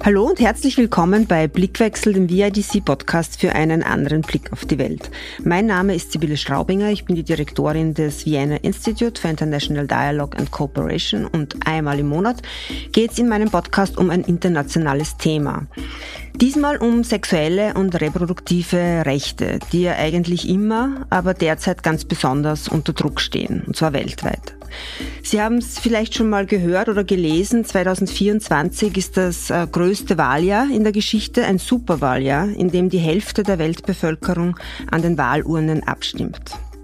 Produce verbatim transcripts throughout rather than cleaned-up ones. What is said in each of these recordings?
Hallo und herzlich willkommen bei Blickwechsel, dem V I D C-Podcast für einen anderen Blick auf die Welt. Mein Name ist Sibylle Straubinger, ich bin die Direktorin des Vienna Institute for International Dialogue and Cooperation und einmal im Monat geht es in meinem Podcast um ein internationales Thema. Diesmal um sexuelle und reproduktive Rechte, die ja eigentlich immer, aber derzeit ganz besonders unter Druck stehen, und zwar weltweit. Sie haben es vielleicht schon mal gehört oder gelesen, zwanzig vierundzwanzig ist das äh, größte Wahljahr in der Geschichte, ein Superwahljahr, in dem die Hälfte der Weltbevölkerung an den Wahlurnen abstimmt.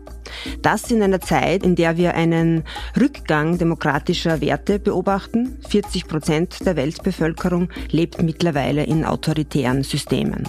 Das in einer Zeit, in der wir einen Rückgang demokratischer Werte beobachten. vierzig Prozent der Weltbevölkerung lebt mittlerweile in autoritären Systemen.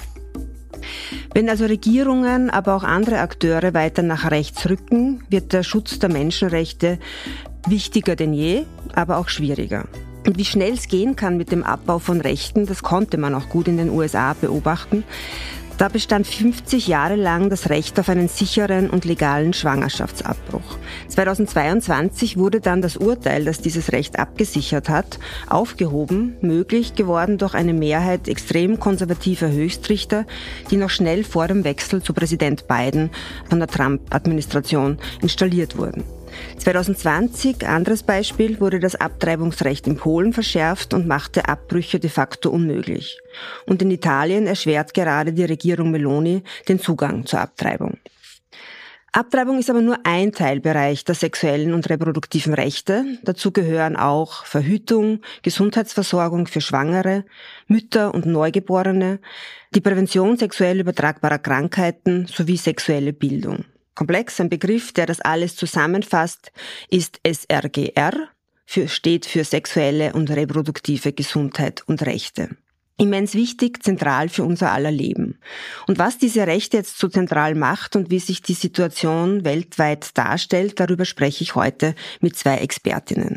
Wenn also Regierungen, aber auch andere Akteure weiter nach rechts rücken, wird der Schutz der Menschenrechte wichtiger denn je, aber auch schwieriger. Und wie schnell es gehen kann mit dem Abbau von Rechten, das konnte man auch gut in den U S A beobachten. Da bestand fünfzig Jahre lang das Recht auf einen sicheren und legalen Schwangerschaftsabbruch. zweitausendzweiundzwanzig wurde dann das Urteil, das dieses Recht abgesichert hat, aufgehoben, möglich geworden durch eine Mehrheit extrem konservativer Höchstrichter, die noch schnell vor dem Wechsel zu Präsident Biden von der Trump-Administration installiert wurden. zweitausendzwanzig, anderes Beispiel, wurde das Abtreibungsrecht in Polen verschärft und machte Abbrüche de facto unmöglich. Und in Italien erschwert gerade die Regierung Meloni den Zugang zur Abtreibung. Abtreibung ist aber nur ein Teilbereich der sexuellen und reproduktiven Rechte. Dazu gehören auch Verhütung, Gesundheitsversorgung für Schwangere, Mütter und Neugeborene, die Prävention sexuell übertragbarer Krankheiten sowie sexuelle Bildung. Komplex, ein Begriff, der das alles zusammenfasst, ist S R G R, für, steht für sexuelle und reproduktive Gesundheit und Rechte. Immens wichtig, zentral für unser aller Leben. Und was diese Rechte jetzt so zentral macht und wie sich die Situation weltweit darstellt, darüber spreche ich heute mit zwei Expertinnen.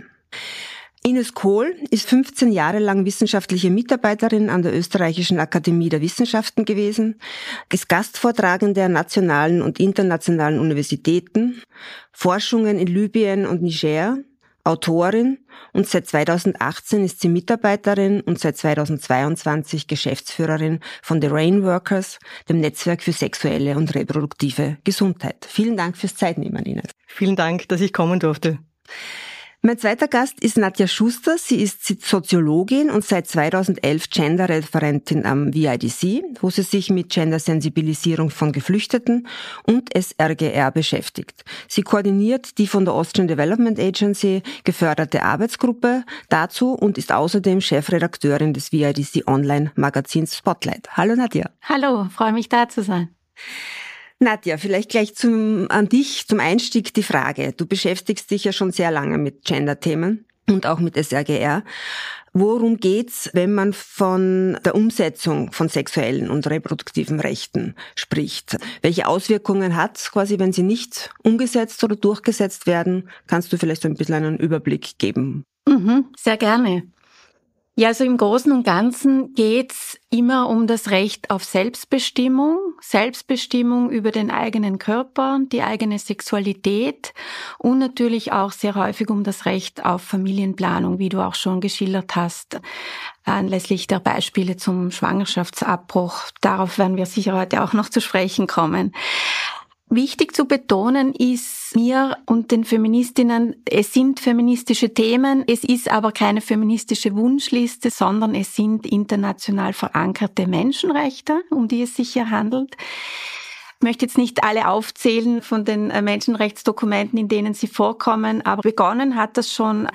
Ines Kohl ist fünfzehn Jahre lang wissenschaftliche Mitarbeiterin an der Österreichischen Akademie der Wissenschaften gewesen, ist Gastvortragende an nationalen und internationalen Universitäten, Forschungen in Libyen und Niger, Autorin und seit zweitausendachtzehn ist sie Mitarbeiterin und seit zweitausendzweiundzwanzig Geschäftsführerin von The Rainworkers, dem Netzwerk für sexuelle und reproduktive Gesundheit. Vielen Dank fürs Zeitnehmen, Ines. Vielen Dank, dass ich kommen durfte. Mein zweiter Gast ist Nadja Schuster. Sie ist Soziologin und seit zweitausendelf Gender-Referentin am V I D C, wo sie sich mit Gendersensibilisierung von Geflüchteten und S R G R beschäftigt. Sie koordiniert die von der Austrian Development Agency geförderte Arbeitsgruppe dazu und ist außerdem Chefredakteurin des V I D C Online-Magazins Spotlight. Hallo Nadja. Hallo, freue mich da zu sein. Nadja, vielleicht gleich zum, an dich zum Einstieg die Frage. Du beschäftigst dich ja schon sehr lange mit Gender-Themen und auch mit S R G R. Worum geht's, wenn man von der Umsetzung von sexuellen und reproduktiven Rechten spricht? Welche Auswirkungen hat's quasi, wenn sie nicht umgesetzt oder durchgesetzt werden? Kannst du vielleicht so ein bisschen einen Überblick geben? Mhm, sehr gerne. Ja, also im Großen und Ganzen geht's immer um das Recht auf Selbstbestimmung, Selbstbestimmung über den eigenen Körper, die eigene Sexualität und natürlich auch sehr häufig um das Recht auf Familienplanung, wie du auch schon geschildert hast, anlässlich der Beispiele zum Schwangerschaftsabbruch. Darauf werden wir sicher heute auch noch zu sprechen kommen. Wichtig zu betonen ist mir und den Feministinnen, es sind feministische Themen, es ist aber keine feministische Wunschliste, sondern es sind international verankerte Menschenrechte, um die es sich hier handelt. Ich möchte jetzt nicht alle aufzählen von den Menschenrechtsdokumenten, in denen sie vorkommen, aber begonnen hat das schon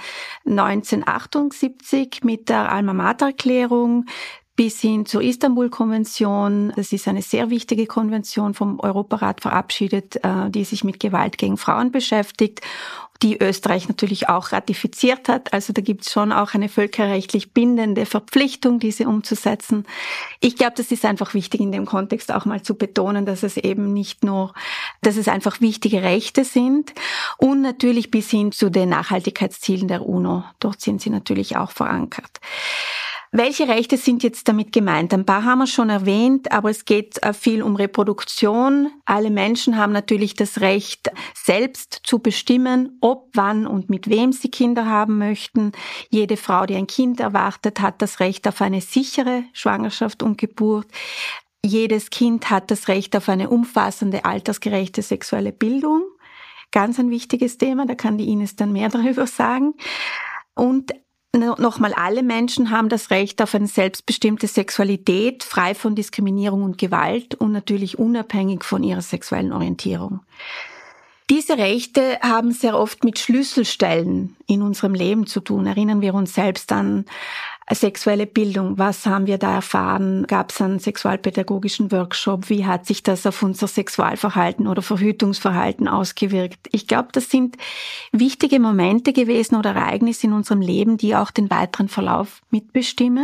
neunzehnhundertachtundsiebzig mit der Alma-Mater-Erklärung, bis hin zur Istanbul-Konvention. Das ist eine sehr wichtige Konvention vom Europarat verabschiedet, die sich mit Gewalt gegen Frauen beschäftigt, die Österreich natürlich auch ratifiziert hat. Also da gibt es schon auch eine völkerrechtlich bindende Verpflichtung, diese umzusetzen. Ich glaube, das ist einfach wichtig in dem Kontext auch mal zu betonen, dass es eben nicht nur, dass es einfach wichtige Rechte sind und natürlich bis hin zu den Nachhaltigkeitszielen der UNO. Dort sind sie natürlich auch verankert. Welche Rechte sind jetzt damit gemeint? Ein paar haben wir schon erwähnt, aber es geht viel um Reproduktion. Alle Menschen haben natürlich das Recht, selbst zu bestimmen, ob, wann und mit wem sie Kinder haben möchten. Jede Frau, die ein Kind erwartet, hat das Recht auf eine sichere Schwangerschaft und Geburt. Jedes Kind hat das Recht auf eine umfassende, altersgerechte sexuelle Bildung. Ganz ein wichtiges Thema, da kann die Ines dann mehr darüber sagen. Und nochmal, alle Menschen haben das Recht auf eine selbstbestimmte Sexualität, frei von Diskriminierung und Gewalt und natürlich unabhängig von ihrer sexuellen Orientierung. Diese Rechte haben sehr oft mit Schlüsselstellen in unserem Leben zu tun. Erinnern wir uns selbst an sexuelle Bildung. Was haben wir da erfahren? Gab es einen sexualpädagogischen Workshop? Wie hat sich das auf unser Sexualverhalten oder Verhütungsverhalten ausgewirkt? Ich glaube, das sind wichtige Momente gewesen oder Ereignisse in unserem Leben, die auch den weiteren Verlauf mitbestimmen.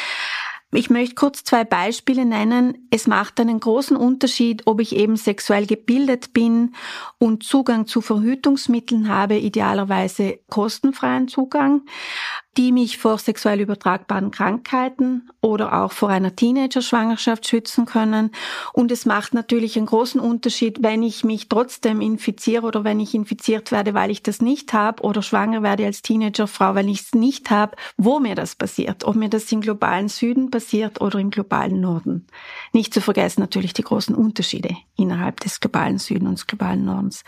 Ich möchte kurz zwei Beispiele nennen. Es macht einen großen Unterschied, ob ich eben sexuell gebildet bin und Zugang zu Verhütungsmitteln habe, idealerweise kostenfreien Zugang, die mich vor sexuell übertragbaren Krankheiten oder auch vor einer Teenager-Schwangerschaft schützen können. Und es macht natürlich einen großen Unterschied, wenn ich mich trotzdem infiziere oder wenn ich infiziert werde, weil ich das nicht habe, oder schwanger werde als Teenagerfrau, weil ich es nicht habe, wo mir das passiert. Ob mir das im globalen Süden passiert oder im globalen Norden. Nicht zu vergessen natürlich die großen Unterschiede innerhalb des globalen Süden und des globalen Nordens.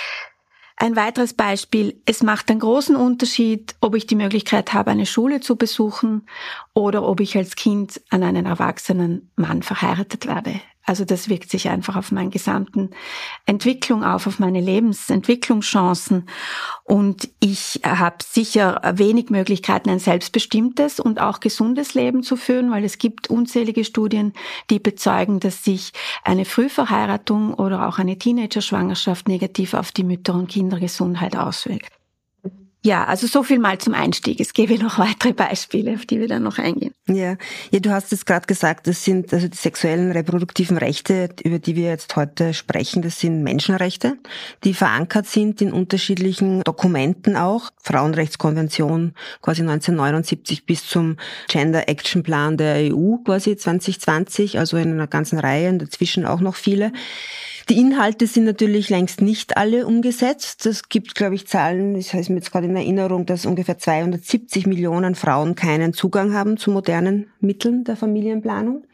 Ein weiteres Beispiel, es macht einen großen Unterschied, ob ich die Möglichkeit habe, eine Schule zu besuchen oder ob ich als Kind an einen erwachsenen Mann verheiratet werde. Also das wirkt sich einfach auf meine gesamten Entwicklung auf, auf meine Lebensentwicklungschancen. Und ich habe sicher wenig Möglichkeiten, ein selbstbestimmtes und auch gesundes Leben zu führen, weil es gibt unzählige Studien, die bezeugen, dass sich eine Frühverheiratung oder auch eine Teenager-Schwangerschaft negativ auf die Mütter- und Kindergesundheit auswirkt. Ja, also so viel mal zum Einstieg. Es gäbe noch weitere Beispiele, auf die wir dann noch eingehen. Ja, ja, du hast es gerade gesagt, das sind also die sexuellen reproduktiven Rechte, über die wir jetzt heute sprechen, das sind Menschenrechte, die verankert sind in unterschiedlichen Dokumenten auch. Frauenrechtskonvention quasi neunzehnhundertneunundsiebzig bis zum Gender Action Plan der E U quasi zwanzig zwanzig, also in einer ganzen Reihe und dazwischen auch noch viele. Die Inhalte sind natürlich längst nicht alle umgesetzt. Es gibt, glaube ich, Zahlen, das heißt mir jetzt gerade in Erinnerung, dass ungefähr zweihundertsiebzig Millionen Frauen keinen Zugang haben zu modernen Mitteln der Familienplanung.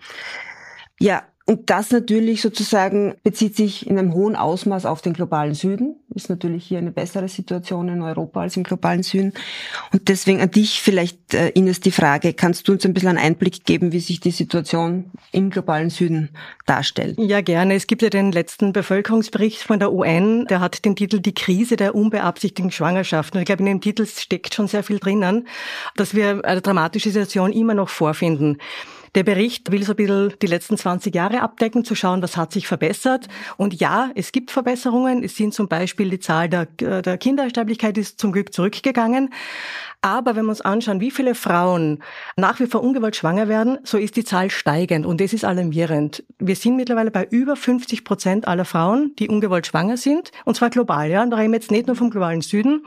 Ja, und das natürlich sozusagen bezieht sich in einem hohen Ausmaß auf den globalen Süden. Ist natürlich hier eine bessere Situation in Europa als im globalen Süden. Und deswegen an dich vielleicht, Ines, die Frage, kannst du uns ein bisschen einen Einblick geben, wie sich die Situation im globalen Süden darstellt? Ja, gerne. Es gibt ja den letzten Bevölkerungsbericht von der U N, der hat den Titel Die Krise der unbeabsichtigten Schwangerschaften. Und ich glaube, in dem Titel steckt schon sehr viel drinnen, dass wir eine dramatische Situation immer noch vorfinden. Der Bericht will so ein bisschen die letzten zwanzig Jahre abdecken, zu schauen, was hat sich verbessert. Und ja, es gibt Verbesserungen. Es sind zum Beispiel die Zahl der, der Kindersterblichkeit ist zum Glück zurückgegangen. Aber wenn wir uns anschauen, wie viele Frauen nach wie vor ungewollt schwanger werden, so ist die Zahl steigend. Und das ist alarmierend. Wir sind mittlerweile bei über fünfzig Prozent aller Frauen, die ungewollt schwanger sind. Und zwar global, ja. Und da reden wir jetzt nicht nur vom globalen Süden.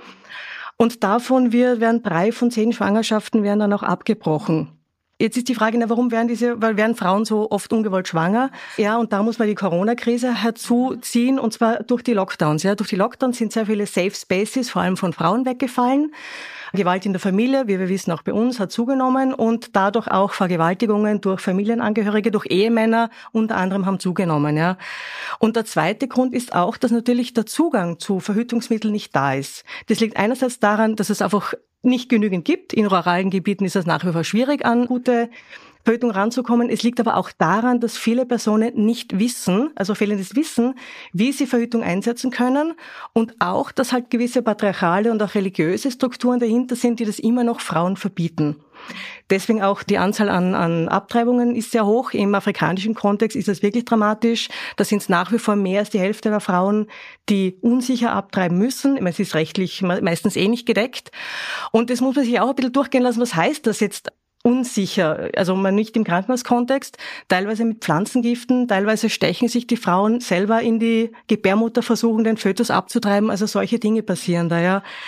Und davon werden drei von zehn Schwangerschaften werden dann auch abgebrochen. Jetzt ist die Frage, na, warum werden diese, weil werden Frauen so oft ungewollt schwanger? Ja, und da muss man die Corona-Krise herzuziehen, und zwar durch die Lockdowns. Ja, durch die Lockdowns sind sehr viele Safe Spaces, vor allem von Frauen, weggefallen. Gewalt in der Familie, wie wir wissen, auch bei uns, hat zugenommen, und dadurch auch Vergewaltigungen durch Familienangehörige, durch Ehemänner unter anderem haben zugenommen. Ja. Und der zweite Grund ist auch, dass natürlich der Zugang zu Verhütungsmitteln nicht da ist. Das liegt einerseits daran, dass es einfach nicht genügend gibt. In ruralen Gebieten ist es nach wie vor schwierig, an gute Verhütung ranzukommen. Es liegt aber auch daran, dass viele Personen nicht wissen, also fehlendes Wissen, wie sie Verhütung einsetzen können, und auch, dass halt gewisse patriarchale und auch religiöse Strukturen dahinter sind, die das immer noch Frauen verbieten. Deswegen auch die Anzahl an, an Abtreibungen ist sehr hoch. Im afrikanischen Kontext ist das wirklich dramatisch. Da sind es nach wie vor mehr als die Hälfte der Frauen, die unsicher abtreiben müssen. Es ist rechtlich meistens eh nicht gedeckt. Und das muss man sich auch ein bisschen durchgehen lassen. Was heißt das jetzt? Unsicher, also man nicht im Krankenhauskontext, teilweise mit Pflanzengiften, teilweise stechen sich die Frauen selber in die Gebärmutter, versuchen den Fötus abzutreiben, also solche Dinge passieren da, ja.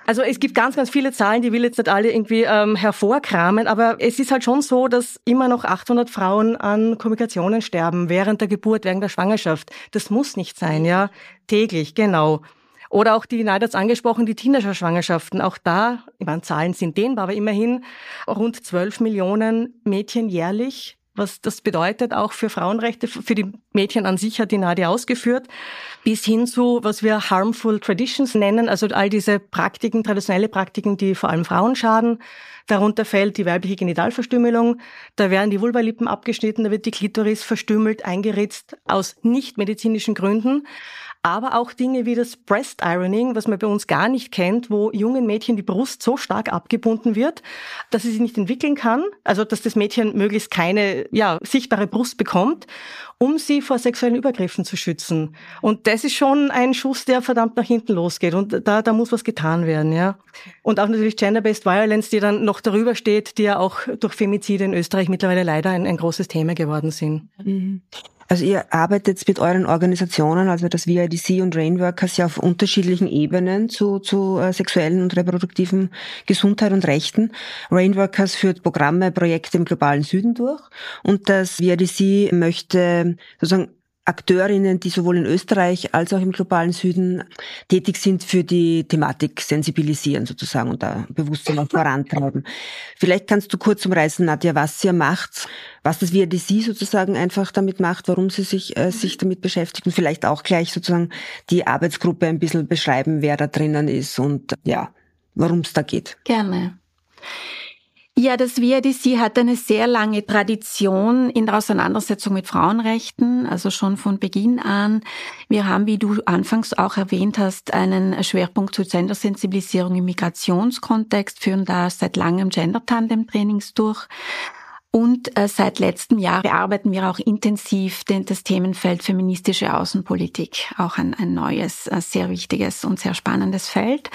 Also es gibt ganz, ganz viele Zahlen, die will jetzt nicht alle irgendwie ähm, hervorkramen, aber es ist halt schon so, dass immer noch achthundert Frauen an Komplikationen sterben während der Geburt, während der Schwangerschaft. Das muss nicht sein, ja. Täglich, genau. Oder auch die, Nadia hat's angesprochen, die Teenager-Schwangerschaften. Auch da, ich meine, Zahlen sind dehnbar, aber immerhin rund zwölf Millionen Mädchen jährlich. Was das bedeutet, auch für Frauenrechte, für die Mädchen an sich hat die Nadia ausgeführt, bis hin zu, was wir harmful traditions nennen, also all diese Praktiken, traditionelle Praktiken, die vor allem Frauen schaden. Darunter fällt die weibliche Genitalverstümmelung. Da werden die Vulvalippen abgeschnitten, da wird die Klitoris verstümmelt, eingeritzt, aus nicht-medizinischen Gründen. Aber auch Dinge wie das Breast Ironing, was man bei uns gar nicht kennt, wo jungen Mädchen die Brust so stark abgebunden wird, dass sie sich nicht entwickeln kann, also dass das Mädchen möglichst keine ja sichtbare Brust bekommt, um sie vor sexuellen Übergriffen zu schützen. Und das ist schon ein Schuss, der verdammt nach hinten losgeht. Und da, da muss was getan werden, ja. Und auch natürlich Gender-Based Violence, die dann noch darüber steht, die ja auch durch Femizide in Österreich mittlerweile leider ein, ein großes Thema geworden sind. Mhm. Also ihr arbeitet mit euren Organisationen, also das V I D C und Rainworkers, ja auf unterschiedlichen Ebenen zu, zu äh, sexuellen und reproduktiven Gesundheit und Rechten. Rainworkers führt Programme, Projekte im globalen Süden durch und das V I D C möchte sozusagen Akteurinnen, die sowohl in Österreich als auch im globalen Süden tätig sind, für die Thematik sensibilisieren sozusagen und da Bewusstsein auch vorantreiben. Vielleicht kannst du kurz umreißen, Nadia, was ihr macht, was das V I D C sozusagen einfach damit macht, warum sie sich äh, sich damit beschäftigt und vielleicht auch gleich sozusagen die Arbeitsgruppe ein bisschen beschreiben, wer da drinnen ist und ja, worum es da geht. Gerne. Ja, das V I D C hat eine sehr lange Tradition in der Auseinandersetzung mit Frauenrechten, also schon von Beginn an. Wir haben, wie du anfangs auch erwähnt hast, einen Schwerpunkt zur Gendersensibilisierung im Migrationskontext, führen da seit langem Gender-Tandem-Trainings durch. Und äh, seit letztem Jahr bearbeiten wir auch intensiv den, das Themenfeld feministische Außenpolitik, auch ein, ein neues, äh, sehr wichtiges und sehr spannendes Feld.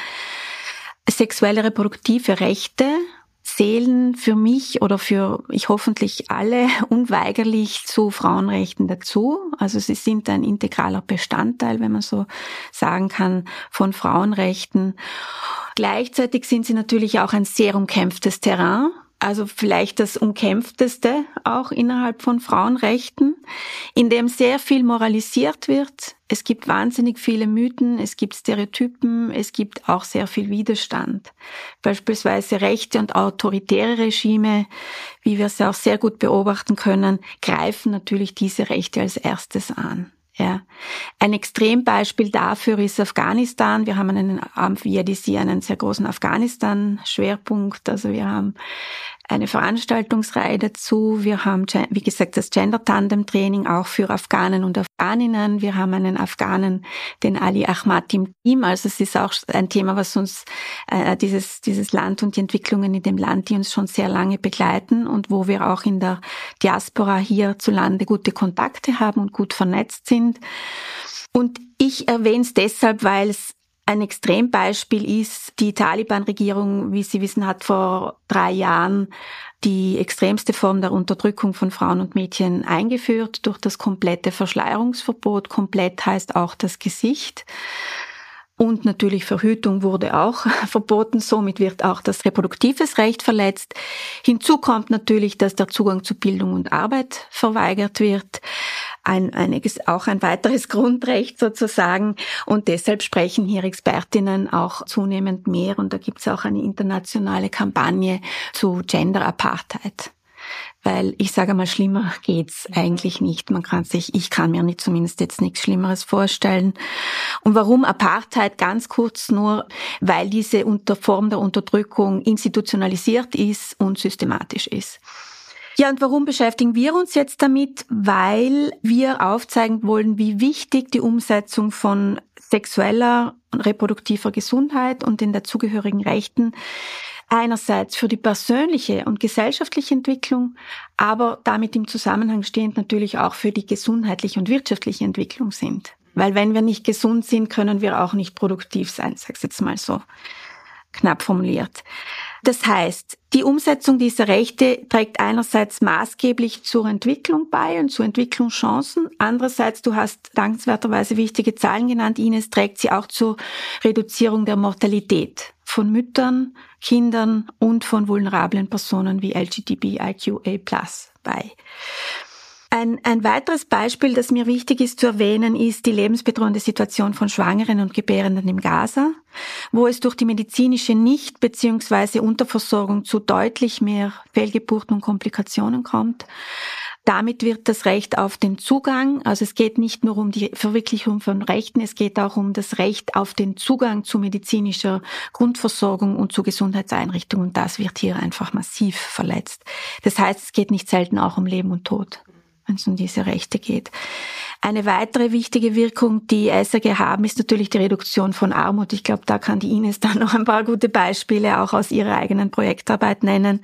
Sexuelle reproduktive Rechte zählen für mich oder für ich hoffentlich alle unweigerlich zu Frauenrechten dazu. Also sie sind ein integraler Bestandteil, wenn man so sagen kann, von Frauenrechten. Gleichzeitig sind sie natürlich auch ein sehr umkämpftes Terrain. Also vielleicht das umkämpfteste auch innerhalb von Frauenrechten, in dem sehr viel moralisiert wird. Es gibt wahnsinnig viele Mythen, es gibt Stereotypen, es gibt auch sehr viel Widerstand. Beispielsweise rechte und autoritäre Regime, wie wir es ja auch sehr gut beobachten können, greifen natürlich diese Rechte als erstes an. Ja. Ein Extrembeispiel dafür ist Afghanistan. Wir haben einen, am V I D C einen sehr großen Afghanistan-Schwerpunkt. Also wir haben eine Veranstaltungsreihe dazu. Wir haben, wie gesagt, das Gender-Tandem-Training auch für Afghanen und Afghaninnen. Wir haben einen Afghanen, den Ali Ahmad im Team. Also es ist auch ein Thema, was uns, äh, dieses, dieses Land und die Entwicklungen in dem Land, die uns schon sehr lange begleiten und wo wir auch in der Diaspora hierzulande gute Kontakte haben und gut vernetzt sind. Und ich erwähne es deshalb, weil es ein Extrembeispiel ist, die Taliban-Regierung, wie Sie wissen, hat vor drei Jahren die extremste Form der Unterdrückung von Frauen und Mädchen eingeführt durch das komplette Verschleierungsverbot. Komplett heißt auch das Gesicht. Und natürlich Verhütung wurde auch verboten. Somit wird auch das reproduktives Recht verletzt. Hinzu kommt natürlich, dass der Zugang zu Bildung und Arbeit verweigert wird. Ein, einiges, auch ein weiteres Grundrecht sozusagen. Und deshalb sprechen hier Expertinnen auch zunehmend mehr. Und da gibt es auch eine internationale Kampagne zu Gender Apartheid. Weil ich sage mal, schlimmer geht's eigentlich nicht. Man kann sich, ich kann mir nicht, zumindest jetzt nichts Schlimmeres vorstellen. Und warum Apartheid? Ganz kurz nur, weil diese Form der Unterdrückung institutionalisiert ist und systematisch ist. Ja, und warum beschäftigen wir uns jetzt damit? Weil wir aufzeigen wollen, wie wichtig die Umsetzung von sexueller und reproduktiver Gesundheit und den dazugehörigen Rechten einerseits für die persönliche und gesellschaftliche Entwicklung, aber damit im Zusammenhang stehend natürlich auch für die gesundheitliche und wirtschaftliche Entwicklung sind. Weil wenn wir nicht gesund sind, können wir auch nicht produktiv sein, sag's jetzt mal so knapp formuliert. Das heißt, die Umsetzung dieser Rechte trägt einerseits maßgeblich zur Entwicklung bei und zu Entwicklungschancen. Andererseits, du hast dankenswerterweise wichtige Zahlen genannt, Ines, trägt sie auch zur Reduzierung der Mortalität von Müttern, Kindern und von vulnerablen Personen wie L G B T I Q A plus bei. Ein, ein weiteres Beispiel, das mir wichtig ist zu erwähnen, ist die lebensbedrohende Situation von Schwangeren und Gebärenden im Gaza, wo es durch die medizinische Nicht- bzw. Unterversorgung zu deutlich mehr Fehlgeburten und Komplikationen kommt. Damit wird das Recht auf den Zugang, also es geht nicht nur um die Verwirklichung von Rechten, es geht auch um das Recht auf den Zugang zu medizinischer Grundversorgung und zu Gesundheitseinrichtungen. Und das wird hier einfach massiv verletzt. Das heißt, es geht nicht selten auch um Leben und Tod, wenn es um diese Rechte geht. Eine weitere wichtige Wirkung, die S R G haben, ist natürlich die Reduktion von Armut. Ich glaube, da kann die Ines dann noch ein paar gute Beispiele auch aus ihrer eigenen Projektarbeit nennen.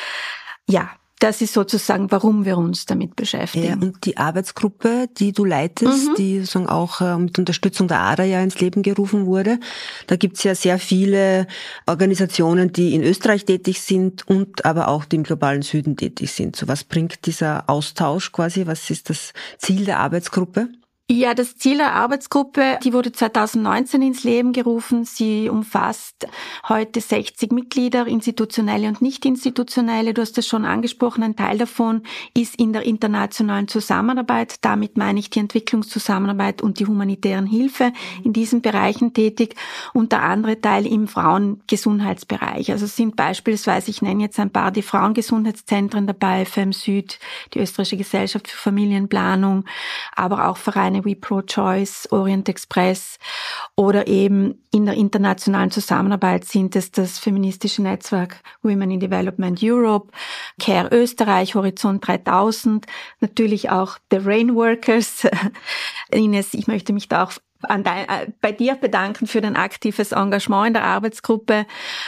Ja, das ist sozusagen, warum wir uns damit beschäftigen. Ja, und die Arbeitsgruppe, die du leitest, mhm. die sozusagen auch äh, mit Unterstützung der A D A ja ins Leben gerufen wurde, da gibt's ja sehr viele Organisationen, die in Österreich tätig sind und aber auch die im globalen Süden tätig sind. So, was bringt dieser Austausch quasi? Was ist das Ziel der Arbeitsgruppe? Ja, das Ziel der Arbeitsgruppe, die wurde zweitausendneunzehn ins Leben gerufen. Sie umfasst heute sechzig Mitglieder, institutionelle und nicht institutionelle. Du hast es schon angesprochen, ein Teil davon ist in der internationalen Zusammenarbeit. Damit meine ich die Entwicklungszusammenarbeit und die humanitären Hilfe in diesen Bereichen tätig. Und der andere Teil im Frauengesundheitsbereich. Also es sind beispielsweise, ich nenne jetzt ein paar, die Frauengesundheitszentren dabei, F E M Süd, die Österreichische Gesellschaft für Familienplanung, aber auch Vereine wie Pro-Choice, Orient Express oder eben in der internationalen Zusammenarbeit sind es das feministische Netzwerk Women in Development Europe, Care Österreich, Horizont dreitausend, natürlich auch The Rainworkers. Ines, ich möchte mich da auch an dein, bei dir bedanken für dein aktives Engagement in der Arbeitsgruppe.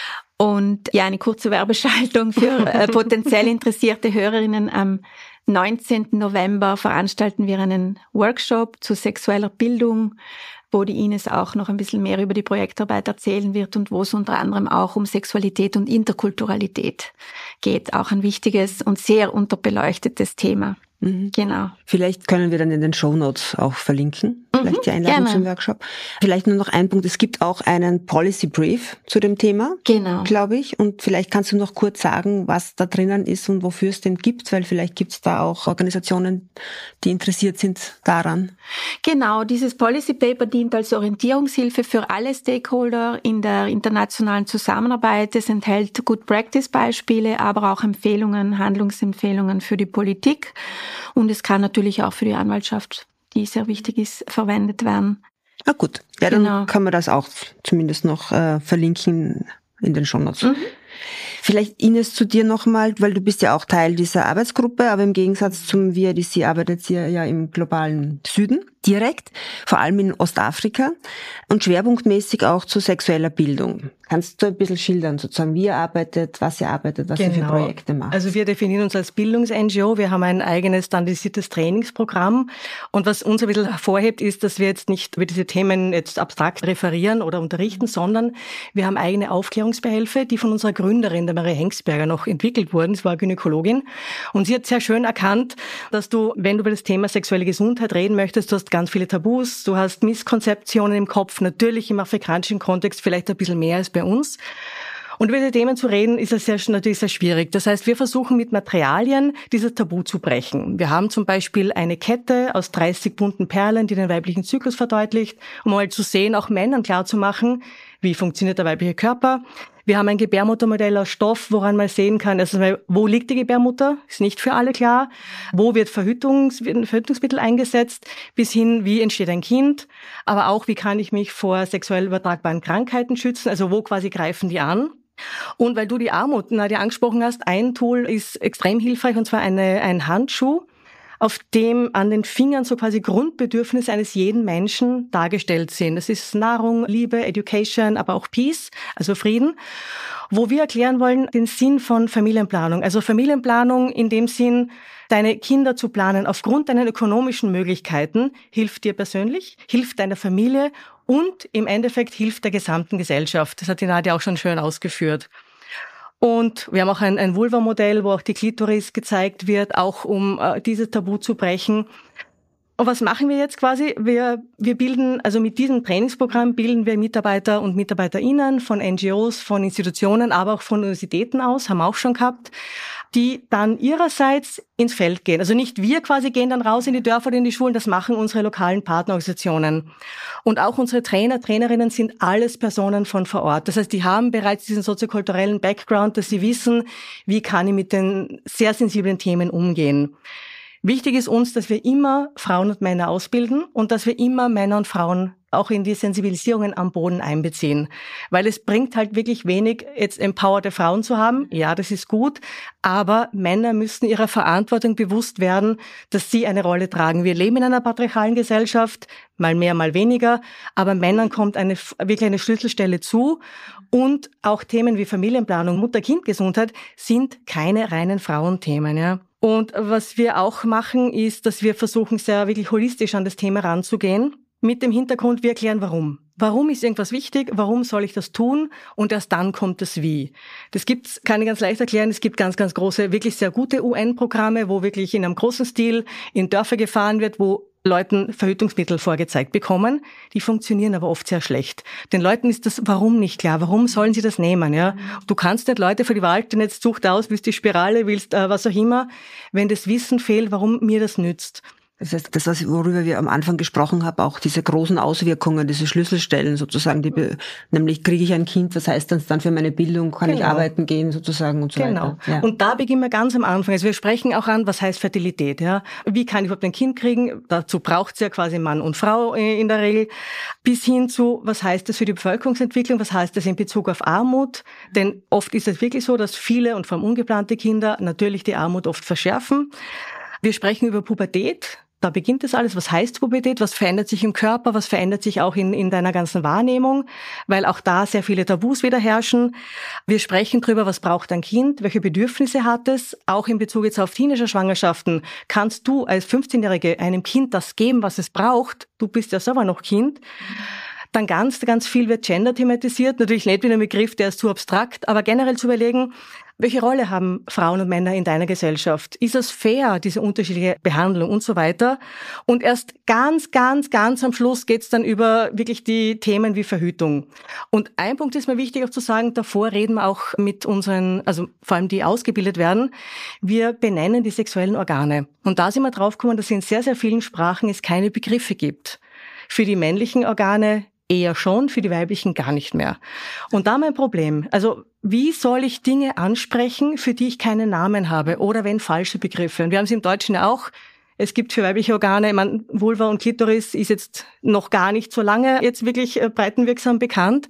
Und ja, eine kurze Werbeschaltung für äh, potenziell interessierte Hörerinnen. Am neunzehnten November veranstalten wir einen Workshop zu sexueller Bildung, wo die Ines auch noch ein bisschen mehr über die Projektarbeit erzählen wird und wo es unter anderem auch um Sexualität und Interkulturalität geht. Auch ein wichtiges und sehr unterbeleuchtetes Thema. Mhm. Genau. Vielleicht können wir dann in den Shownotes auch verlinken, vielleicht mhm, die Einladung gerne. Zum Workshop. Vielleicht nur noch ein Punkt, es gibt auch einen Policy Brief zu dem Thema, genau. glaube ich. Und vielleicht kannst du noch kurz sagen, was da drinnen ist und wofür es den gibt, weil vielleicht gibt es da auch Organisationen, die interessiert sind daran. Genau, dieses Policy Paper dient als Orientierungshilfe für alle Stakeholder in der internationalen Zusammenarbeit. Es enthält Good Practice Beispiele, aber auch Empfehlungen, Handlungsempfehlungen für die Politik. Und es kann natürlich auch für die Anwaltschaft, die sehr wichtig ist, verwendet werden. Ah gut, ja, dann genau. kann man das auch zumindest noch äh, verlinken in den Shownotes. Mhm. Vielleicht Ines zu dir nochmal, weil du bist ja auch Teil dieser Arbeitsgruppe, aber im Gegensatz zum V I D C arbeitet ihr ja im globalen Süden direkt, vor allem in Ostafrika und schwerpunktmäßig auch zu sexueller Bildung. Kannst du ein bisschen schildern, sozusagen, wie ihr arbeitet, was ihr arbeitet, was genau. ihr für Projekte macht? Also wir definieren uns als Bildungs-N G O. Wir haben ein eigenes standardisiertes Trainingsprogramm. Und was uns ein bisschen hervorhebt, ist, dass wir jetzt nicht über diese Themen jetzt abstrakt referieren oder unterrichten, sondern wir haben eigene Aufklärungsbehelfe, die von unserer Gründerin, der Maria Hengsberger, noch entwickelt wurden. Sie war Gynäkologin. Und sie hat sehr schön erkannt, dass du, wenn du über das Thema sexuelle Gesundheit reden möchtest, du hast ganz viele Tabus, du hast Misskonzeptionen im Kopf, natürlich im afrikanischen Kontext vielleicht ein bisschen mehr als bei uns. Und über diese Themen zu reden, ist es sehr, natürlich sehr schwierig. Das heißt, wir versuchen mit Materialien dieses Tabu zu brechen. Wir haben zum Beispiel eine Kette aus dreißig bunten Perlen, die den weiblichen Zyklus verdeutlicht, um mal zu sehen, auch Männern klarzumachen, wie funktioniert der weibliche Körper. Wir haben ein Gebärmuttermodell aus Stoff, woran man sehen kann, also wo liegt die Gebärmutter, ist nicht für alle klar. Wo wird Verhütungs, werden Verhütungsmittel eingesetzt, bis hin, wie entsteht ein Kind. Aber auch, wie kann ich mich vor sexuell übertragbaren Krankheiten schützen, also wo quasi greifen die an. Und weil du die Armut, Nadja, angesprochen hast, ein Tool ist extrem hilfreich, und zwar eine, ein Handschuh, auf dem an den Fingern so quasi Grundbedürfnisse eines jeden Menschen dargestellt sind. Das ist Nahrung, Liebe, Education, aber auch Peace, also Frieden, wo wir erklären wollen den Sinn von Familienplanung. Also Familienplanung in dem Sinn, deine Kinder zu planen aufgrund deiner ökonomischen Möglichkeiten, hilft dir persönlich, hilft deiner Familie und im Endeffekt hilft der gesamten Gesellschaft. Das hat die Nadja auch schon schön ausgeführt. Und wir haben auch ein, ein Vulva-Modell, wo auch die Klitoris gezeigt wird, auch um äh, dieses Tabu zu brechen. Und was machen wir jetzt quasi? Wir, wir bilden, also mit diesem Trainingsprogramm bilden wir Mitarbeiter und MitarbeiterInnen von N G Os, von Institutionen, aber auch von Universitäten aus, haben wir auch schon gehabt, die dann ihrerseits ins Feld gehen. Also nicht wir quasi gehen dann raus in die Dörfer oder in die Schulen, das machen unsere lokalen Partnerorganisationen. Und auch unsere Trainer, Trainerinnen sind alles Personen von vor Ort. Das heißt, die haben bereits diesen soziokulturellen Background, dass sie wissen, wie kann ich mit den sehr sensiblen Themen umgehen. Wichtig ist uns, dass wir immer Frauen und Männer ausbilden und dass wir immer Männer und Frauen auch in die Sensibilisierungen am Boden einbeziehen. Weil es bringt halt wirklich wenig, jetzt empowerte Frauen zu haben. Ja, das ist gut. Aber Männer müssen ihrer Verantwortung bewusst werden, dass sie eine Rolle tragen. Wir leben in einer patriarchalen Gesellschaft, mal mehr, mal weniger. Aber Männern kommt eine, wirklich eine Schlüsselstelle zu. Und auch Themen wie Familienplanung, Mutter-Kind-Gesundheit sind keine reinen Frauenthemen, ja. Und was wir auch machen, ist, dass wir versuchen, sehr wirklich holistisch an das Thema ranzugehen. Mit dem Hintergrund, wir erklären, warum. Warum ist irgendwas wichtig? Warum soll ich das tun? Und erst dann kommt das Wie. Das gibt's, kann ich ganz leicht erklären. Es gibt ganz, ganz große, wirklich sehr gute U N-Programme, wo wirklich in einem großen Stil in Dörfer gefahren wird, wo Leuten Verhütungsmittel vorgezeigt bekommen. Die funktionieren aber oft sehr schlecht. Den Leuten ist das Warum nicht klar. Warum sollen sie das nehmen? Ja, du kannst nicht Leute vor die Wahl stellen, jetzt such aus, willst die Spirale, willst äh, was auch immer, wenn das Wissen fehlt, warum mir das nützt. Das heißt, das, was, worüber wir am Anfang gesprochen haben, auch diese großen Auswirkungen, diese Schlüsselstellen sozusagen, die, nämlich kriege ich ein Kind, was heißt das dann für meine Bildung, kann genau. ich arbeiten gehen sozusagen und so genau. weiter. Genau. Ja. Und da beginnen wir ganz am Anfang. Also wir sprechen auch an, was heißt Fertilität, ja? Wie kann ich überhaupt ein Kind kriegen? Dazu braucht es ja quasi Mann und Frau in der Regel. Bis hin zu, was heißt das für die Bevölkerungsentwicklung? Was heißt das in Bezug auf Armut? Denn oft ist es wirklich so, dass viele und vor allem ungeplante Kinder natürlich die Armut oft verschärfen. Wir sprechen über Pubertät. Da beginnt das alles. Was heißt Pubertät? Was verändert sich im Körper? Was verändert sich auch in, in deiner ganzen Wahrnehmung? Weil auch da sehr viele Tabus wieder herrschen. Wir sprechen drüber, was braucht ein Kind? Welche Bedürfnisse hat es? Auch in Bezug jetzt auf Teenager-Schwangerschaften. Kannst du als fünfzehnjährige einem Kind das geben, was es braucht? Du bist ja selber noch Kind. Dann ganz, ganz viel wird Gender thematisiert. Natürlich nicht mit einem Begriff, der ist zu abstrakt, aber generell zu überlegen, welche Rolle haben Frauen und Männer in deiner Gesellschaft? Ist es fair, diese unterschiedliche Behandlung und so weiter? Und erst ganz, ganz, ganz am Schluss geht's dann über wirklich die Themen wie Verhütung. Und ein Punkt ist mir wichtig auch zu sagen, davor reden wir auch mit unseren, also vor allem die ausgebildet werden, wir benennen die sexuellen Organe. Und da sind wir draufgekommen, dass es in sehr, sehr vielen Sprachen es keine Begriffe gibt. Für die männlichen Organe eher schon, für die weiblichen gar nicht mehr. Und da mein Problem. Also wie soll ich Dinge ansprechen, für die ich keinen Namen habe oder wenn falsche Begriffe? Und wir haben es im Deutschen ja auch. Es gibt für weibliche Organe, ich meine, Vulva und Klitoris ist jetzt noch gar nicht so lange jetzt wirklich breitenwirksam bekannt.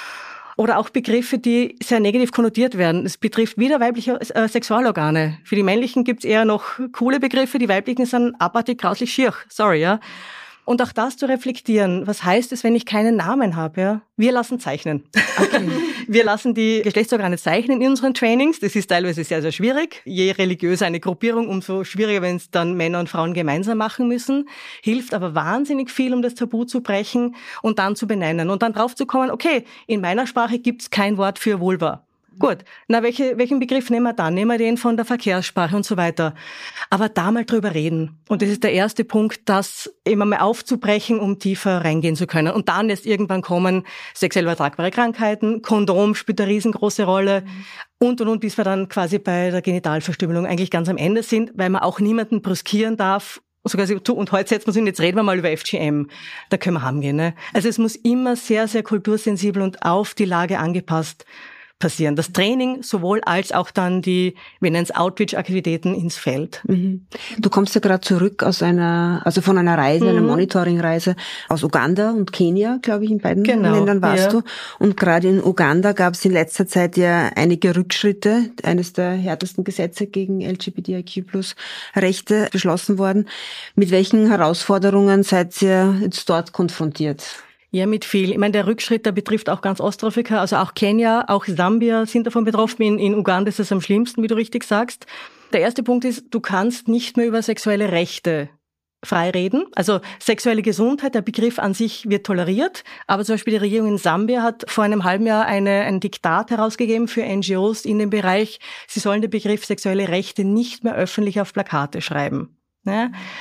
Oder auch Begriffe, die sehr negativ konnotiert werden. Es betrifft wieder weibliche äh, Sexualorgane. Für die männlichen gibt es eher noch coole Begriffe, die weiblichen sind abartig, grauslich schier. Sorry, ja. Und auch das zu reflektieren. Was heißt es, wenn ich keinen Namen habe? Ja? Wir lassen zeichnen. Okay. Wir lassen die Geschlechtsorgane zeichnen in unseren Trainings. Das ist teilweise sehr, sehr schwierig. Je religiöser eine Gruppierung, umso schwieriger, wenn es dann Männer und Frauen gemeinsam machen müssen. Hilft aber wahnsinnig viel, um das Tabu zu brechen und dann zu benennen. Und dann drauf zu kommen, okay, in meiner Sprache gibt es kein Wort für Vulva. Gut, na welche, welchen Begriff nehmen wir dann? Nehmen wir den von der Verkehrssprache und so weiter. Aber da mal drüber reden. Und das ist der erste Punkt, das immer mal aufzubrechen, um tiefer reingehen zu können. Und dann erst irgendwann kommen sexuell übertragbare Krankheiten, Kondom spielt eine riesengroße Rolle mhm. und und und, bis wir dann quasi bei der Genitalverstümmelung eigentlich ganz am Ende sind, weil man auch niemanden brüskieren darf. Sogar so, und heute setzen wir uns hin, jetzt reden wir mal über F G M. Da können wir heimgehen. Ne? Also es muss immer sehr, sehr kultursensibel und auf die Lage angepasst passieren. Das Training sowohl als auch dann die, wir nennen es Outreach-Aktivitäten ins Feld. Mhm. Du kommst ja gerade zurück aus einer, also von einer Reise, mhm. einer Monitoring-Reise aus Uganda und Kenia, glaube ich, in beiden genau, Ländern warst ja. du. Und gerade in Uganda gab es in letzter Zeit ja einige Rückschritte. Eines der härtesten Gesetze gegen L G B T I Q Plus Rechte beschlossen worden. Mit welchen Herausforderungen seid ihr jetzt dort konfrontiert? Ja, mit viel. Ich meine, der Rückschritt, der betrifft auch ganz Ostafrika, also auch Kenia, auch Sambia sind davon betroffen. In, in Uganda ist es am schlimmsten, wie du richtig sagst. Der erste Punkt ist, du kannst nicht mehr über sexuelle Rechte frei reden. Also sexuelle Gesundheit, der Begriff an sich wird toleriert, aber zum Beispiel die Regierung in Sambia hat vor einem halben Jahr eine, ein Diktat herausgegeben für N G Os in dem Bereich, sie sollen den Begriff sexuelle Rechte nicht mehr öffentlich auf Plakate schreiben. Ja?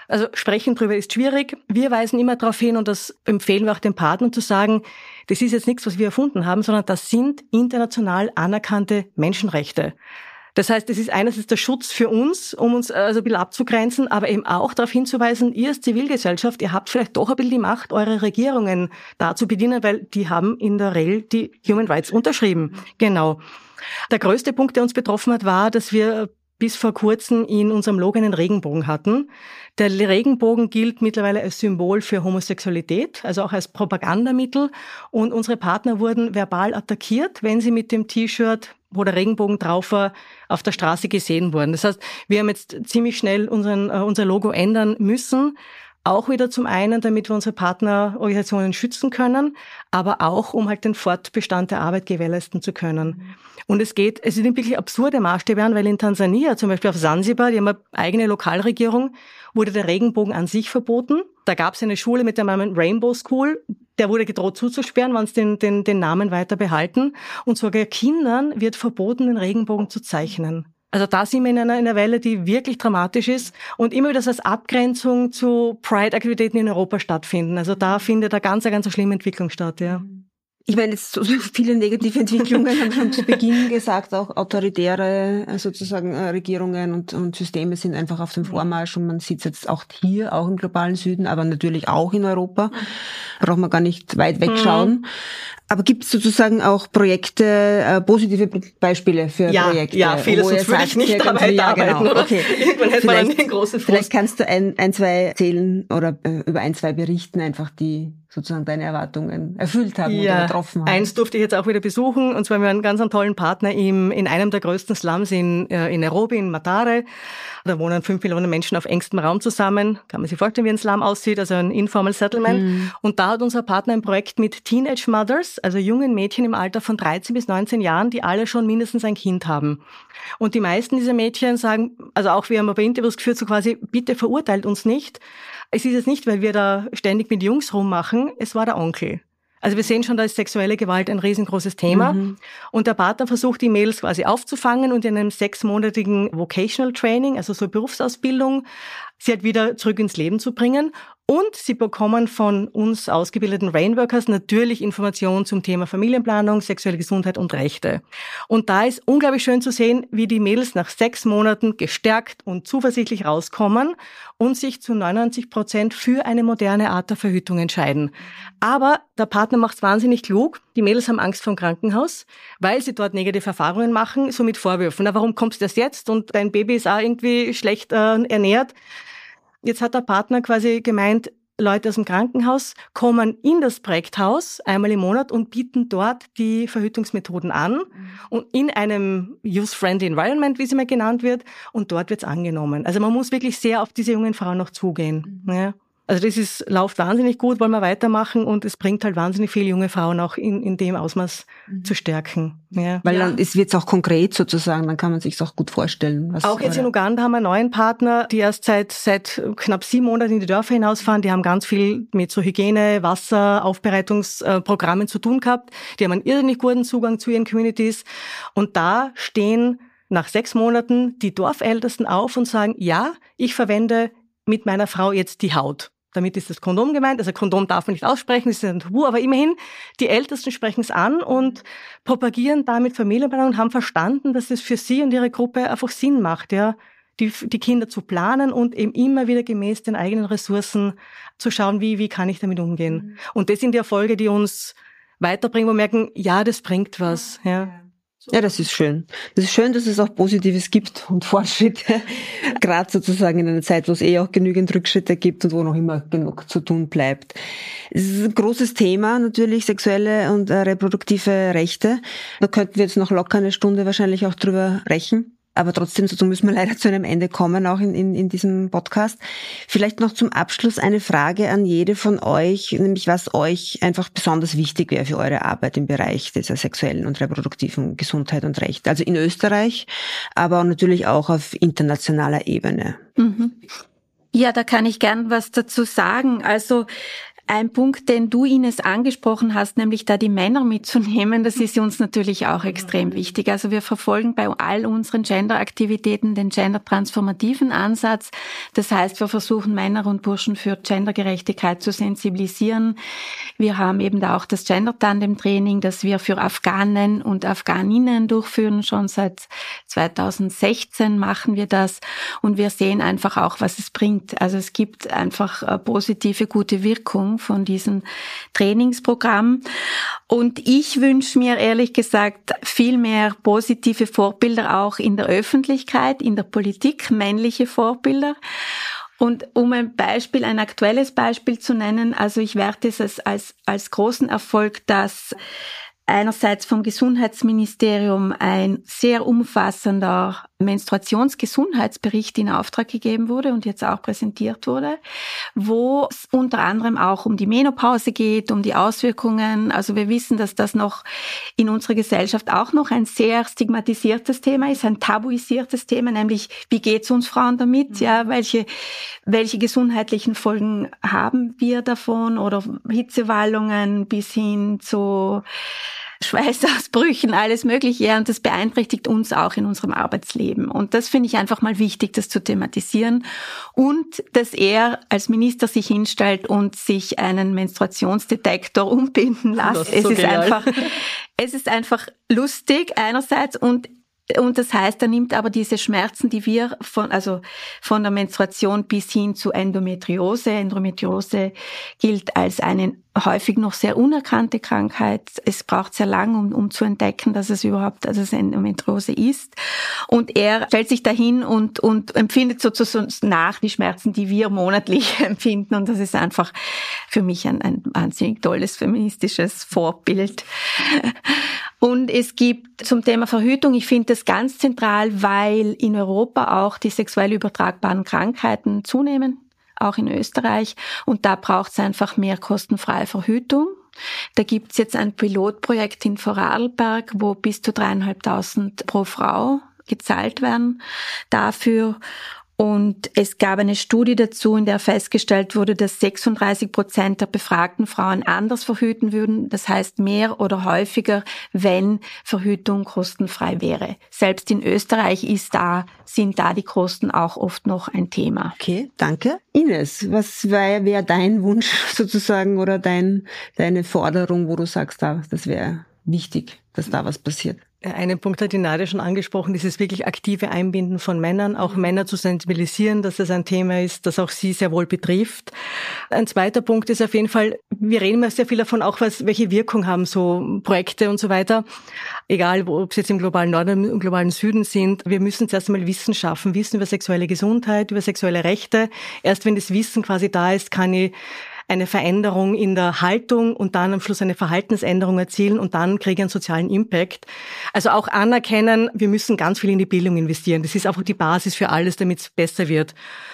Also sprechen drüber ist schwierig. Wir weisen immer darauf hin und das empfehlen wir auch den Partnern zu sagen, das ist jetzt nichts, was wir erfunden haben, sondern das sind international anerkannte Menschenrechte. Das heißt, es ist einerseits der Schutz für uns, um uns also ein bisschen abzugrenzen, aber eben auch darauf hinzuweisen, ihr als Zivilgesellschaft, ihr habt vielleicht doch ein bisschen die Macht, eure Regierungen da zu bedienen, weil die haben in der Regel die Human Rights unterschrieben. Genau. Der größte Punkt, der uns betroffen hat, war, dass wir bis vor kurzem in unserem Logo einen Regenbogen hatten. Der Regenbogen gilt mittlerweile als Symbol für Homosexualität, also auch als Propagandamittel. Und unsere Partner wurden verbal attackiert, wenn sie mit dem T-Shirt, wo der Regenbogen drauf war, auf der Straße gesehen wurden. Das heißt, wir haben jetzt ziemlich schnell unseren, uh, unser Logo ändern müssen. Auch wieder zum einen, damit wir unsere Partnerorganisationen schützen können, aber auch, um halt den Fortbestand der Arbeit gewährleisten zu können. Und es geht, es sind wirklich absurde Maßstäbe an, weil in Tansania, zum Beispiel auf Sansibar, die haben eine eigene Lokalregierung, wurde der Regenbogen an sich verboten. Da gab es eine Schule mit dem Namen Rainbow School, der wurde gedroht zuzusperren, wenn sie den, den, den Namen weiter behalten. Und sogar Kindern wird verboten, den Regenbogen zu zeichnen. Also da sind wir in einer, in einer Welle, die wirklich dramatisch ist und immer wieder als Abgrenzung zu Pride-Aktivitäten in Europa stattfinden. Also da findet eine ganz, ganz schlimme Entwicklung statt, ja. Ich meine, jetzt so viele negative Entwicklungen haben schon zu Beginn gesagt, auch autoritäre sozusagen Regierungen und, und Systeme sind einfach auf dem Vormarsch und man sieht es jetzt auch hier, auch im globalen Süden, aber natürlich auch in Europa. Braucht man gar nicht weit wegschauen. Mhm. Aber gibt es sozusagen auch Projekte, äh, positive Beispiele für ja, Projekte? Ja, viele, sonst würde ich nicht da weiterarbeiten, ja, genau. Okay. Irgendwann hätte man einen großen Frust. Vielleicht kannst du ein, ein, zwei erzählen oder äh, über ein, zwei berichten, einfach die sozusagen deine Erwartungen erfüllt haben ja, oder getroffen haben. Eins durfte ich jetzt auch wieder besuchen, und zwar wir haben einen ganz einen tollen Partner im, in einem der größten Slums in, äh, in Nairobi, in Mathare. Da wohnen fünf Millionen Menschen auf engstem Raum zusammen. Kann man sich vorstellen, wie ein Slum aussieht, also ein Informal Settlement. Mhm. Und da hat unser Partner ein Projekt mit Teenage Mothers, also jungen Mädchen im Alter von dreizehn bis neunzehn Jahren, die alle schon mindestens ein Kind haben. Und die meisten dieser Mädchen sagen, also auch wir haben aber Interviews geführt, so quasi, bitte verurteilt uns nicht. Es ist jetzt nicht, weil wir da ständig mit Jungs rummachen, es war der Onkel. Also wir sehen schon, da ist sexuelle Gewalt ein riesengroßes Thema. Mhm. Und der Partner versucht, die Mädels quasi aufzufangen und in einem sechsmonatigen Vocational Training, also so Berufsausbildung, sie halt wieder zurück ins Leben zu bringen. Und sie bekommen von uns ausgebildeten Rainworkers natürlich Informationen zum Thema Familienplanung, sexuelle Gesundheit und Rechte. Und da ist unglaublich schön zu sehen, wie die Mädels nach sechs Monaten gestärkt und zuversichtlich rauskommen und sich zu neunundneunzig Prozent für eine moderne Art der Verhütung entscheiden. Aber der Partner macht's wahnsinnig klug. Die Mädels haben Angst vor dem Krankenhaus, weil sie dort negative Erfahrungen machen, so mit Vorwürfen. Na, warum kommst du das jetzt? Und dein Baby ist auch irgendwie schlecht äh, ernährt. Jetzt hat der Partner quasi gemeint, Leute aus dem Krankenhaus kommen in das Projekthaus einmal im Monat und bieten dort die Verhütungsmethoden an, mhm. und in einem Youth-Friendly Environment, wie sie mal genannt wird, und dort wird's angenommen. Also man muss wirklich sehr auf diese jungen Frauen noch zugehen. Mhm. Ja. Also das ist, läuft wahnsinnig gut, wollen wir weitermachen, und es bringt halt wahnsinnig viele junge Frauen auch in, in dem Ausmaß mhm. zu stärken. Ja. Weil dann ist, wird's auch konkret sozusagen, dann kann man sich's auch gut vorstellen. Was auch jetzt oder? In Uganda haben wir einen neuen Partner, die erst seit, seit knapp sieben Monaten in die Dörfer hinausfahren. Die haben ganz viel mit so Hygiene, Wasser, Aufbereitungsprogrammen zu tun gehabt. Die haben einen irrsinnig guten Zugang zu ihren Communities. Und da stehen nach sechs Monaten die Dorfältesten auf und sagen, ja, ich verwende mit meiner Frau jetzt die Haut. Damit ist das Kondom gemeint. Also Kondom darf man nicht aussprechen, das ist ein Tabu, aber immerhin, die Ältesten sprechen es an und propagieren damit Familienplanung und haben verstanden, dass es für sie und ihre Gruppe einfach Sinn macht, ja, die, die Kinder zu planen und eben immer wieder gemäß den eigenen Ressourcen zu schauen, wie, wie kann ich damit umgehen. Mhm. Und das sind die Erfolge, die uns weiterbringen, wo wir merken, ja, das bringt was, ja. Ja, das ist schön. Das ist schön, dass es auch Positives gibt und Fortschritte, gerade sozusagen in einer Zeit, wo es eh auch genügend Rückschritte gibt und wo noch immer genug zu tun bleibt. Es ist ein großes Thema, natürlich sexuelle und äh, reproduktive Rechte. Da könnten wir jetzt noch locker eine Stunde wahrscheinlich auch drüber sprechen. Aber trotzdem, so müssen wir leider zu einem Ende kommen, auch in, in, in diesem Podcast. Vielleicht noch zum Abschluss eine Frage an jede von euch, nämlich was euch einfach besonders wichtig wäre für eure Arbeit im Bereich dieser sexuellen und reproduktiven Gesundheit und Rechte. Also in Österreich, aber natürlich auch auf internationaler Ebene. Mhm. Ja, da kann ich gern was dazu sagen. Also Ein Punkt, den du, Ines, angesprochen hast, nämlich da die Männer mitzunehmen, das ist uns natürlich auch extrem wichtig. Also wir verfolgen bei all unseren Gender-Aktivitäten den gender-transformativen Ansatz. Das heißt, wir versuchen Männer und Burschen für Gendergerechtigkeit zu sensibilisieren. Wir haben eben da auch das Gender-Tandem-Training, das wir für Afghanen und Afghaninnen durchführen. Schon seit zweitausendsechzehn machen wir das und wir sehen einfach auch, was es bringt. Also es gibt einfach positive, gute Wirkung von diesem Trainingsprogramm. Und ich wünsche mir ehrlich gesagt viel mehr positive Vorbilder auch in der Öffentlichkeit, in der Politik, männliche Vorbilder. Und um ein Beispiel, ein aktuelles Beispiel zu nennen, also ich werte es als, als, als großen Erfolg, dass einerseits vom Gesundheitsministerium ein sehr umfassender Menstruationsgesundheitsbericht in Auftrag gegeben wurde und jetzt auch präsentiert wurde, wo es unter anderem auch um die Menopause geht, um die Auswirkungen. Also wir wissen, dass das noch in unserer Gesellschaft auch noch ein sehr stigmatisiertes Thema ist, ein tabuisiertes Thema, nämlich wie geht's uns Frauen damit? Mhm. Ja, welche welche gesundheitlichen Folgen haben wir davon oder Hitzewallungen bis hin zu Schweißausbrüchen, alles Mögliche, ja, und das beeinträchtigt uns auch in unserem Arbeitsleben. Und das finde ich einfach mal wichtig, das zu thematisieren und dass er als Minister sich hinstellt und sich einen Menstruationsdetektor umbinden lässt. Es so ist genial. einfach, es ist einfach lustig einerseits und Und das heißt, er nimmt aber diese Schmerzen, die wir von, also von der Menstruation bis hin zu Endometriose. Endometriose gilt als eine häufig noch sehr unerkannte Krankheit. Es braucht sehr lang, um, um zu entdecken, dass es überhaupt, dass es Endometriose ist. Und er stellt sich dahin und, und empfindet sozusagen nach die Schmerzen, die wir monatlich empfinden. Und das ist einfach für mich ein, ein wahnsinnig tolles feministisches Vorbild. Und es gibt zum Thema Verhütung, ich finde das ganz zentral, weil in Europa auch die sexuell übertragbaren Krankheiten zunehmen, auch in Österreich. Und da braucht es einfach mehr kostenfreie Verhütung. Da gibt's jetzt ein Pilotprojekt in Vorarlberg, wo bis zu dreieinhalbtausend pro Frau gezahlt werden dafür. Und es gab eine Studie dazu, in der festgestellt wurde, dass sechsunddreißig Prozent der befragten Frauen anders verhüten würden. Das heißt mehr oder häufiger, wenn Verhütung kostenfrei wäre. Selbst in Österreich ist da, sind da die Kosten auch oft noch ein Thema. Okay, danke. Ines, was wäre wär dein Wunsch sozusagen oder dein, deine Forderung, wo du sagst, da, das wäre wichtig, dass da was passiert? Einen Punkt hat die Nadia schon angesprochen, dieses wirklich aktive Einbinden von Männern, auch Männer zu sensibilisieren, dass das ein Thema ist, das auch sie sehr wohl betrifft. Ein zweiter Punkt ist auf jeden Fall, wir reden immer sehr viel davon, auch was, welche Wirkung haben so Projekte und so weiter. Egal, ob es jetzt im globalen Norden oder im globalen Süden sind, wir müssen zuerst einmal Wissen schaffen, Wissen über sexuelle Gesundheit, über sexuelle Rechte. Erst wenn das Wissen quasi da ist, kann ich eine Veränderung in der Haltung und dann am Schluss eine Verhaltensänderung erzielen und dann kriege ich einen sozialen Impact. Also auch anerkennen, wir müssen ganz viel in die Bildung investieren. Das ist einfach die Basis für alles, damit es besser wird.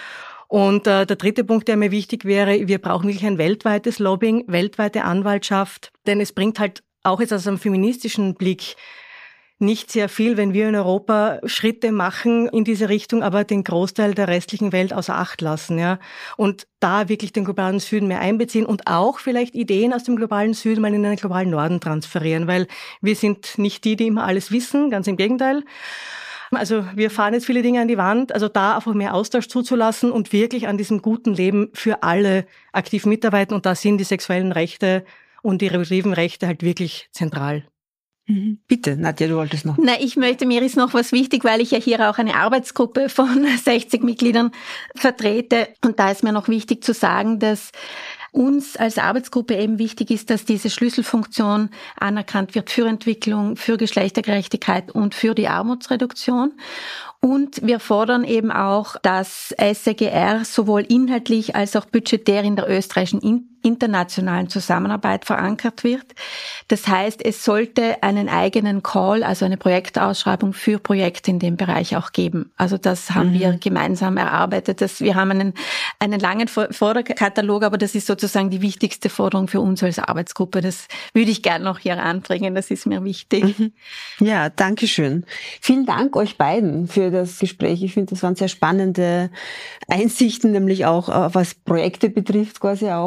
Und äh, der dritte Punkt, der mir wichtig wäre, wir brauchen wirklich ein weltweites Lobbying, weltweite Anwaltschaft, denn es bringt halt auch jetzt aus einem feministischen Blick nicht sehr viel, wenn wir in Europa Schritte machen in diese Richtung, aber den Großteil der restlichen Welt außer Acht lassen, ja. Und da wirklich den globalen Süden mehr einbeziehen und auch vielleicht Ideen aus dem globalen Süden mal in den globalen Norden transferieren, weil wir sind nicht die, die immer alles wissen, ganz im Gegenteil. Also wir fahren jetzt viele Dinge an die Wand, also da einfach mehr Austausch zuzulassen und wirklich an diesem guten Leben für alle aktiv mitarbeiten und da sind die sexuellen Rechte und die reproduktiven Rechte halt wirklich zentral. Bitte, Nadja, du wolltest noch. Nein, ich möchte, mir ist noch was wichtig, weil ich ja hier auch eine Arbeitsgruppe von sechzig Mitgliedern vertrete. Und da ist mir noch wichtig zu sagen, dass uns als Arbeitsgruppe eben wichtig ist, dass diese Schlüsselfunktion anerkannt wird für Entwicklung, für Geschlechtergerechtigkeit und für die Armutsreduktion. Und wir fordern eben auch, dass S E G R sowohl inhaltlich als auch budgetär in der österreichischen in- internationalen Zusammenarbeit verankert wird. Das heißt, es sollte einen eigenen Call, also eine Projektausschreibung für Projekte in dem Bereich auch geben. Also das haben mhm. wir gemeinsam erarbeitet. Das, wir haben einen, einen langen Forderkatalog, aber das ist sozusagen die wichtigste Forderung für uns als Arbeitsgruppe. Das würde ich gerne noch hier anbringen, das ist mir wichtig. Mhm. Ja, danke schön. Vielen Dank euch beiden für das Gespräch. Ich finde, das waren sehr spannende Einsichten, nämlich auch was Projekte betrifft quasi auch und, und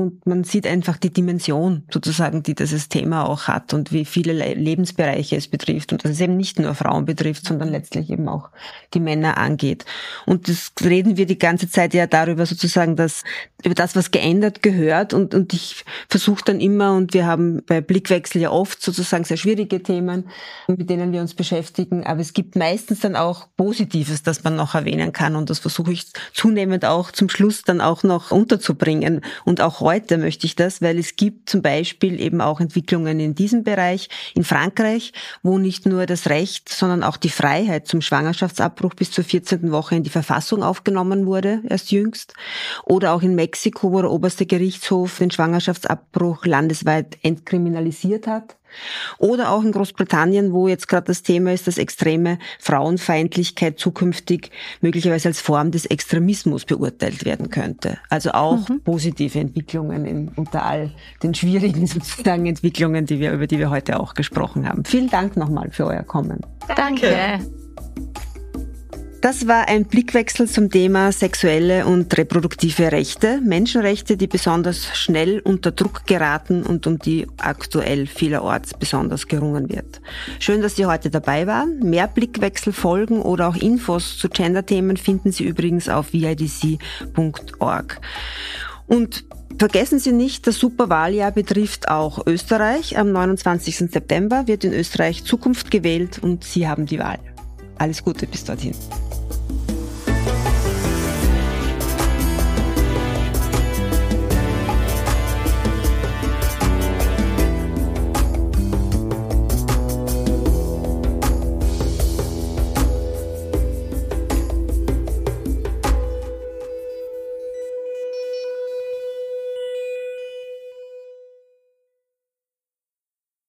und man sieht einfach die Dimension sozusagen, die dieses Thema auch hat und wie viele Lebensbereiche es betrifft und dass es eben nicht nur Frauen betrifft, sondern letztlich eben auch die Männer angeht. Und das reden wir die ganze Zeit ja darüber sozusagen, dass über das, was geändert gehört und, und ich versuche dann immer, und wir haben bei Blickwechsel ja oft sozusagen sehr schwierige Themen, mit denen wir uns beschäftigen, aber es gibt meistens dann auch Positives, das man noch erwähnen kann und das versuche ich zunehmend auch zum Schluss dann auch noch unterzubringen. Und auch heute möchte ich das, weil es gibt zum Beispiel eben auch Entwicklungen in diesem Bereich in Frankreich, wo nicht nur das Recht, sondern auch die Freiheit zum Schwangerschaftsabbruch bis zur vierzehnten Woche in die Verfassung aufgenommen wurde, erst jüngst. Oder auch in Mexiko, wo der oberste Gerichtshof den Schwangerschaftsabbruch landesweit entkriminalisiert hat. Oder auch in Großbritannien, wo jetzt gerade das Thema ist, dass extreme Frauenfeindlichkeit zukünftig möglicherweise als Form des Extremismus beurteilt werden könnte. Also auch mhm. positive Entwicklungen in, unter all den schwierigen sozusagen Entwicklungen, die wir, über die wir heute auch gesprochen haben. Vielen Dank nochmal für euer Kommen. Danke. Das war ein Blickwechsel zum Thema sexuelle und reproduktive Rechte, Menschenrechte, die besonders schnell unter Druck geraten und um die aktuell vielerorts besonders gerungen wird. Schön, dass Sie heute dabei waren. Mehr Blickwechselfolgen oder auch Infos zu Gender-Themen finden Sie übrigens auf v i d c punkt org. Und vergessen Sie nicht, das Superwahljahr betrifft auch Österreich. Am neunundzwanzigsten September wird in Österreich Zukunft gewählt und Sie haben die Wahl. Alles Gute bis dorthin.